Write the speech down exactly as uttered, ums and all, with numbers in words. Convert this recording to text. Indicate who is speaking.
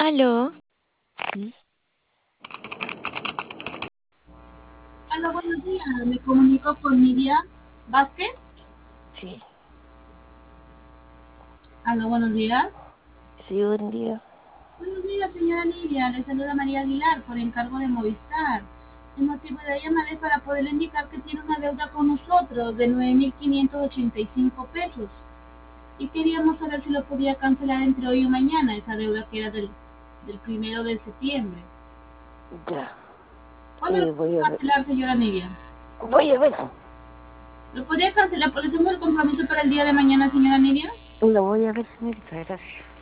Speaker 1: Aló,
Speaker 2: Sí,
Speaker 3: Hola, buenos días. Me comunico con Nidia Vázquez.
Speaker 2: sí,
Speaker 3: Hola, buenos días.
Speaker 2: sí, buen día.
Speaker 3: Buenos días, señora Nidia. Le saluda María Aguilar por encargo de Movistar. El motivo de la llamada es para poderle indicar que tiene una deuda con nosotros de nueve mil quinientos ochenta y cinco pesos. Y queríamos saber si lo podía cancelar entre hoy y mañana, esa deuda que era del, del primero de septiembre.
Speaker 2: Ya,
Speaker 3: ¿Cuándo lo
Speaker 2: eh,
Speaker 3: puede
Speaker 2: voy a ver.
Speaker 3: cancelar, señora Nidia?
Speaker 2: Voy a ver.
Speaker 3: ¿Lo podría cancelar? Porque tengo el compromiso para el día de mañana, señora Nidia.
Speaker 2: Lo voy a ver, señorita, gracias.